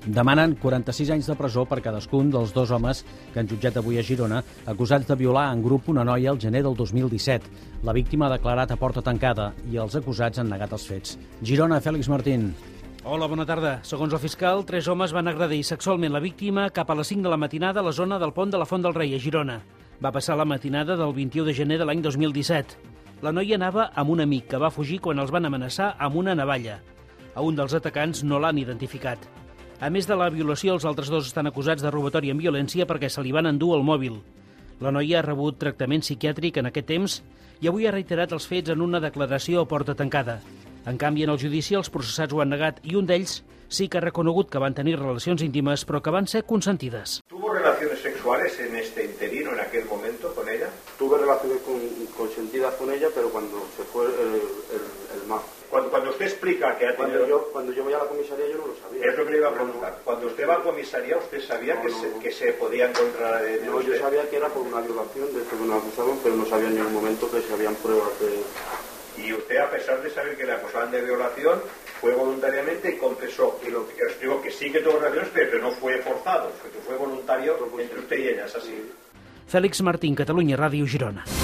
Demanen 46 anys de presó per cadascun dels dos homes que han jutjat avui a Girona, acusats de violar en grup una noia al gener del 2017. La víctima ha declarat a porta tancada i els acusats han negat els fets. Girona, Fèlix Martín. Hola, bona tarda. Segons el fiscal, 3 homes van agredir sexualment la víctima cap a les 5 de la matinada a la zona del pont de la Font del Rei, a Girona. Va passar la matinada del 21 de gener de l'any 2017. La noia anava amb un amic que va fugir quan els van amenaçar amb una navalla. A un dels atacants no l'han identificat. A més de la violació, els altres dos estan acusats de robatori amb violència perquè se li van endur el mòbil. La noia ha rebut tractament psiquiàtric en aquest temps i avui ha reiterat els fets en una declaració a porta tancada. En canvi, en el judici, els processats ho han negat i un d'ells sí que ha reconegut que van tenir relacions íntimes, però que van ser consentides. ¿Tuvo relaciones sexuales en este interín o en aquel momento con ella? Tuve relaciones consentidas con ella, pero cuando se fue el mar. Cuando usted explica que ha tenido... Cuando yo voy a la comisaría yo no lo sabía. Es lo que le iba a preguntar. Cuando usted va a comisaría, ¿usted sabía que se podía encontrar ADN? No, yo sabía que era por una violación de esto que nos acusaban, pero no sabía en ningún momento que se habían pruebas de... Y usted, a pesar de saber que le acusaban de violación, fue voluntariamente y confesó. Y lo que os digo que sí que tuvo relaciones, pero que no fue forzado, que fue voluntario entre usted y ella, ¿es así? Fèlix Martín, Catalunya Ràdio, Girona.